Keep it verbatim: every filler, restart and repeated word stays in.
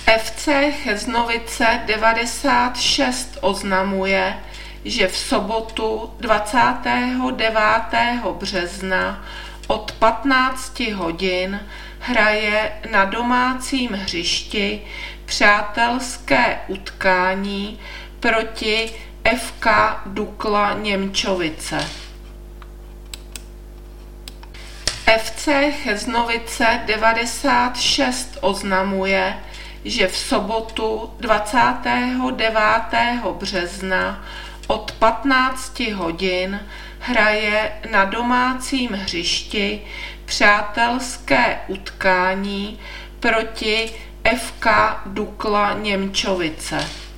F C Cheznovice devadesát šest oznamuje, že v sobotu dvacátého devátého března od patnácti hodin hraje na domácím hřišti přátelské utkání proti F K Dukla Němčovice. F C Cheznovice devadesát šest oznamuje, že v sobotu dvacátého devátého března od patnácti hodin hraje na domácím hřišti přátelské utkání proti F K Dukla Němčovice.